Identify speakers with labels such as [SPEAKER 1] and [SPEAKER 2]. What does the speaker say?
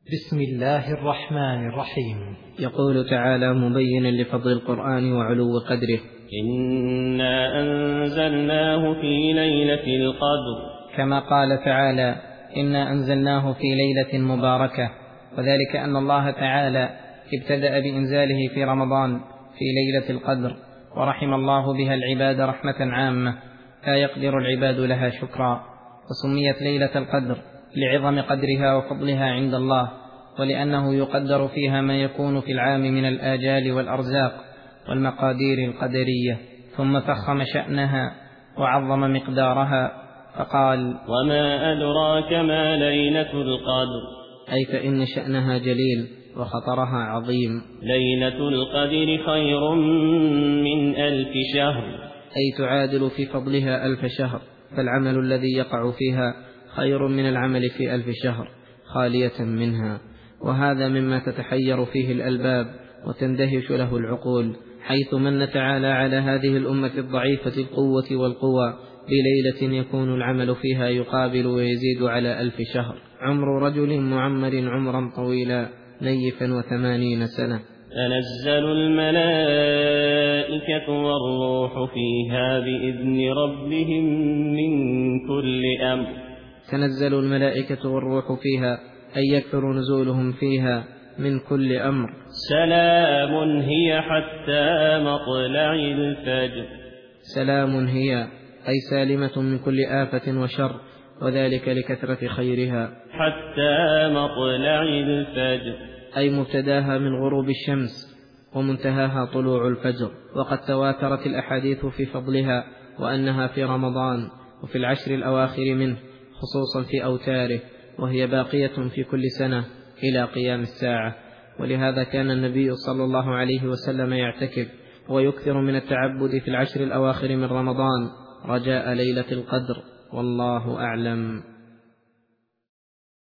[SPEAKER 1] بسم الله الرحمن الرحيم.
[SPEAKER 2] يقول تعالى مبينا لفضل القرآن وعلو قدره:
[SPEAKER 3] إنا أنزلناه في ليلة القدر.
[SPEAKER 2] كما قال تعالى: إنا أنزلناه في ليلة مباركة، وذلك أن الله تعالى ابتدأ بإنزاله في رمضان في ليلة القدر، ورحم الله بها العباد رحمة عامة لا يقدر العباد لها شكرا. وسميت ليلة القدر لعظم قدرها وفضلها عند الله، ولأنه يقدر فيها ما يكون في العام من الآجال والأرزاق والمقادير القدرية. ثم فخم شأنها وعظم مقدارها فقال:
[SPEAKER 3] وما أدراك ما ليلة القدر،
[SPEAKER 2] أي فإن شأنها جليل وخطرها عظيم.
[SPEAKER 3] ليلة القدر خير من 1000 شهر،
[SPEAKER 2] أي تعادل في فضلها 1000 شهر، فالعمل الذي يقع فيها خير من العمل في 1000 شهر خالية منها. وهذا مما تتحير فيه الألباب وتندهش له العقول، حيث من تعالى على هذه الأمة الضعيفة القوة والقوى بليلة يكون العمل فيها يقابل ويزيد على 1000 شهر، عمر رجل معمر عمرا طويلا نيفا 80 سنة.
[SPEAKER 3] تنزل الملائكة والروح فيها بإذن ربهم من كل أمر.
[SPEAKER 2] تنزل الملائكة والروح فيها أي يكثر نزولهم فيها من كل أمر.
[SPEAKER 3] سلام هي حتى مطلع الفجر.
[SPEAKER 2] سلام هي أي سالمة من كل آفة وشر، وذلك لكثرة خيرها.
[SPEAKER 3] حتى مطلع الفجر
[SPEAKER 2] أي مبتداها من غروب الشمس ومنتهاها طلوع الفجر. وقد تواترت الأحاديث في فضلها، وأنها في رمضان وفي العشر الأواخر منه، خصوصا في أوتاره، وهي باقية في كل سنة إلى قيام الساعة. ولهذا كان النبي صلى الله عليه وسلم يعتكف ويكثر من التعبد في العشر الأواخر من رمضان رجاء ليلة القدر، والله أعلم.